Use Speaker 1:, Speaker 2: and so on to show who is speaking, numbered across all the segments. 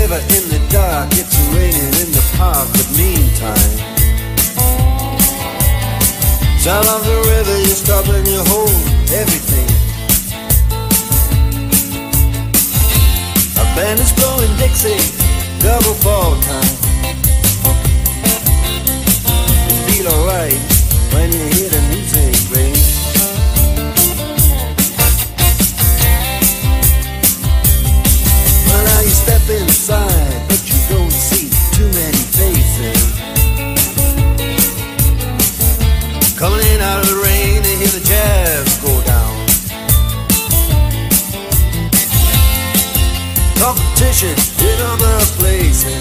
Speaker 1: shiver in the dark, it's raining in the park, but meantime, sound of the river, you stop and you hold everything. A band is blowing Dixie, double fall time. You feel alright when you hear the music ring. Well, now you step inside, but you don't see too many faces. Coming in out of the rain and hear the jazz go down. Competition in other places,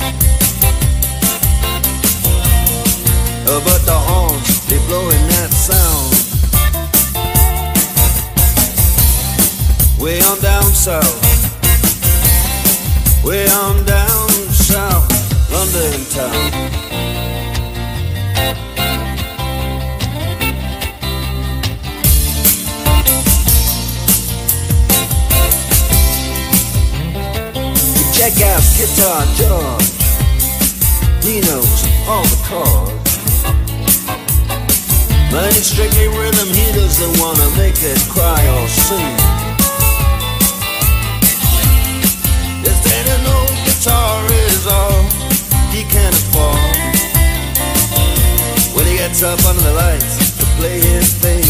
Speaker 1: but the horns, they blowing that sound. Way on down south, way on down south, London town. Check out Guitar George, he knows all the chords. But it's strictly rhythm, he doesn't wanna make it cry or sing. If then an old guitar is all he can afford, when he gets up under the lights to play his thing.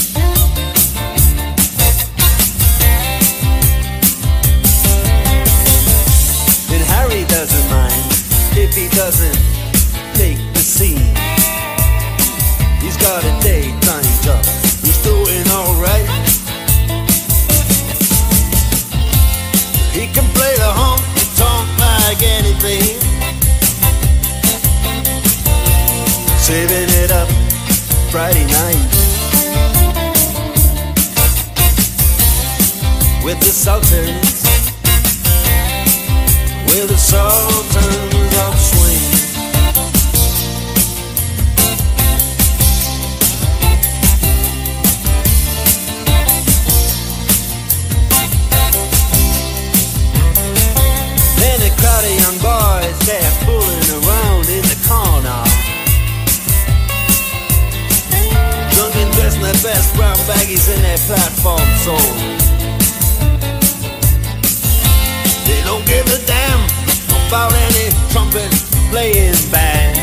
Speaker 1: Harry doesn't mind if he doesn't take the scene. He's got a daytime job, he's doing alright. He can play the honky-tonk like anything, saving it up Friday night with the Sultans, with the Sultans of Swing. Then a crowd of young boys, they're fooling around in the corner, drunk and dressed in their best brown baggies in their platform soles. They don't give a damn about any trumpet playing band.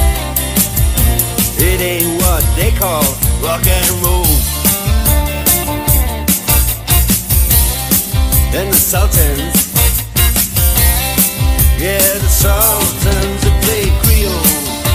Speaker 1: It ain't what they call rock and roll. And the Sultans, yeah, the Sultans that play Creole.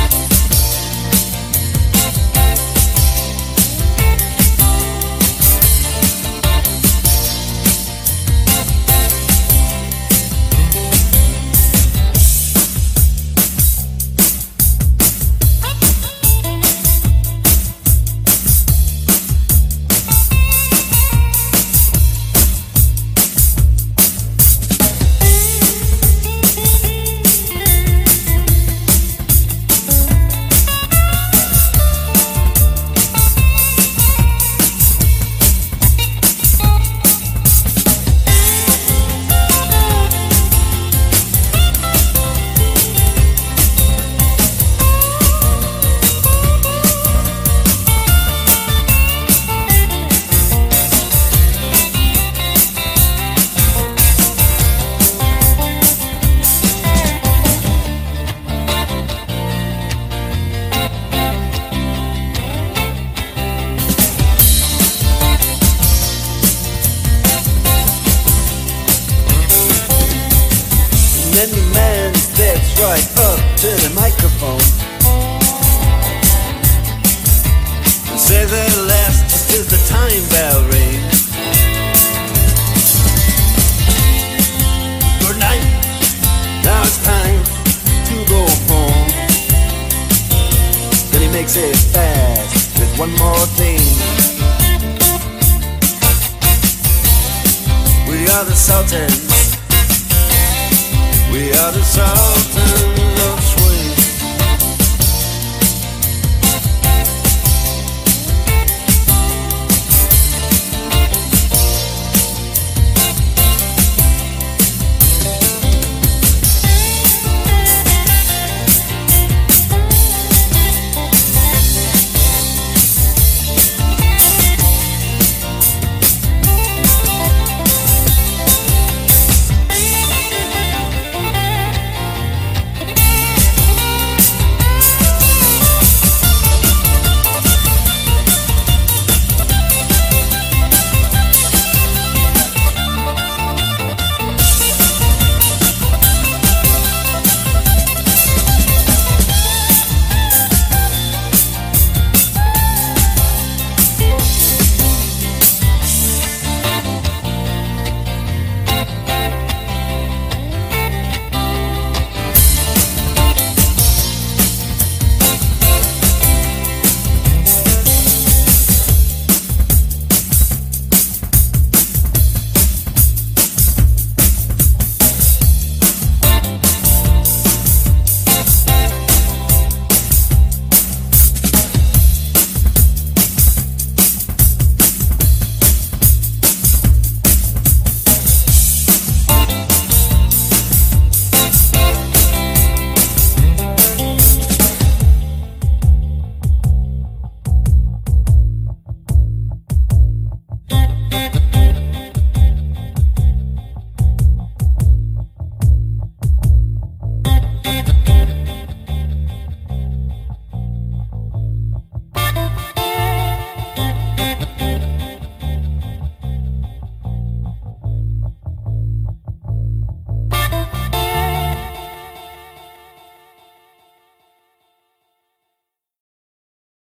Speaker 1: Right up to the microphone and says at last just as the time bell rings, good night, now it's time to go home. Then he makes it fast with one more thing. We are the Sultans, we are the Sultans